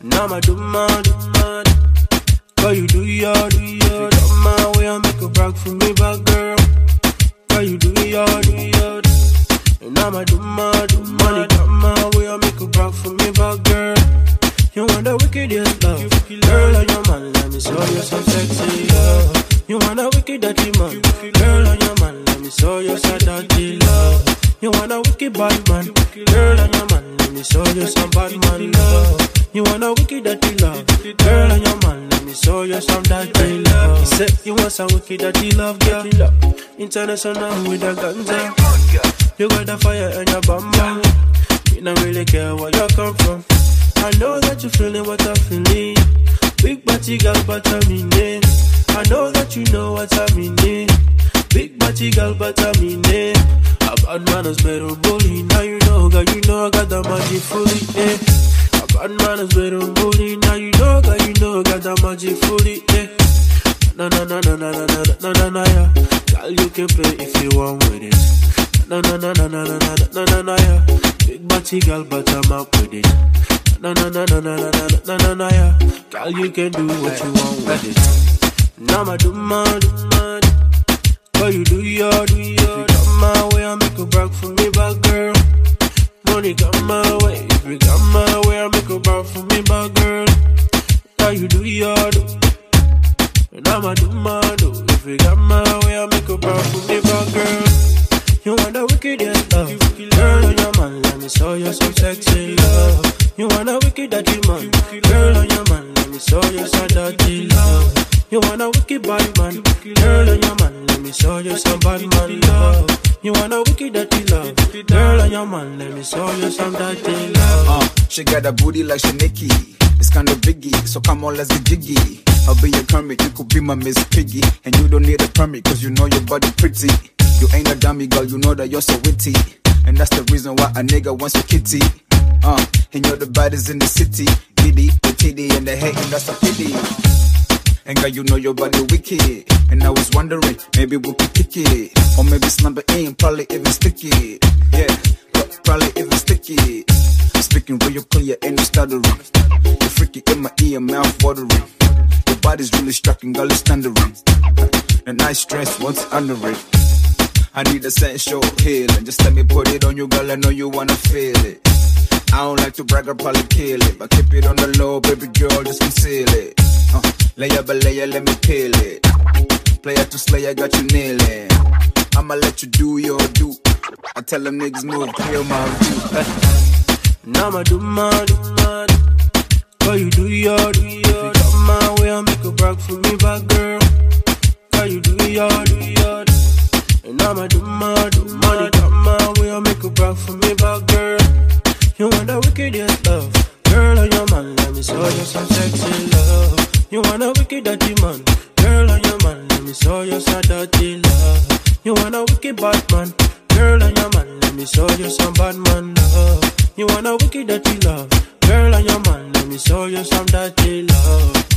Now I do mad. Girl, you do your. Come my way, I make a brag for me, bad girl. Girl, you do your. And now I do mad. Money come my way, I make a brag for me, bad girl. You want the wickedest love, girl on your man, let me show you some sexy love. You want a wicked dirty man, girl on your man, let me show you some dirty love. You want a wicked bad man, girl on your man, let me show you some bad man love. You want a wicked dirty love, girl on your man, let me show you some dirty love. He said you want some wicked dirty love, girl. International with a ganja. You got the fire in your bum bum. You don't really care where you come from. I know that you're feeling what I'm feeling. Big body girl, but I'm in it. I know that you know what I mean. Big body girl, but I'm in it. A bad man is better bully. Now you know, girl, you know I got the magic fully. A bad man is better bully. Now you know, girl, you know I got the magic fully. Na, yeah. Girl, you can play if you want with it. Na, yeah. Big body girl, but I'm up with it. Na, yeah. Girl, you can do what you want with it. Now I do mad. Girl, you do your. If you come my way, I make a brag for me, bad girl. Money come my way. If you come my way, I make a brag for me, bad girl. Girl, you do your. And I'ma do mad. If you come my way, I make a brag for me, bad girl. You want the wickedest love, girl on your man, let me show you some sexy love. You want a wicked dirty man, girl on your man, let me show you some dirty love. You want a wicked bad man, girl on your man, let me show you some bad man love. You want a wicked dirty love, girl on your man, let me show you some dirty love. She got a booty like Shaniki, it's kind of biggie, so come on let's get jiggy. I'll be your kermit, you could be my Miss Piggy, and you don't need a permit cause you know your body pretty. You ain't a dummy girl, you know that you're so witty, and that's the reason why a nigga wants your kitty. And you're the baddest in the city. Giddy, the titty, and the hating, that's a pity. And girl, you know your body wicked. And I was wondering, maybe we could kick it. Or maybe snap it in, probably even stick it. Yeah, probably even stick it. Speaking real clear, ain't no stuttering. You're freaky in my ear, mouth watering. Your body's really striking, girl, it's thundering. The nice dress, what's under it? I need a sensual healing. Just let me put it on you, girl, I know you wanna feel it. I don't like to brag, I'll probably kill it. But keep it on the low, baby girl, just conceal it. Layer by layer, let me peel it. Player to slayer, got you kneeling. I'ma let you do your do. I tell them niggas move, clear my view. Now I'ma do mad. Girl, you do your. If you come my way, I make a brag for me, bad girl. Girl, you do your. And I'ma do mad. Money come my way, I make a brag for me, bad girl. You want the wickedest love, girl on your man, let me show you some sexy love. You want a wicked dirty man, girl on your man, let me show you some dirty love. You want a wicked bad man, girl on your man, let me show you some bad man love. You want a wicked dirty love, girl on your man, let me show you some dirty love.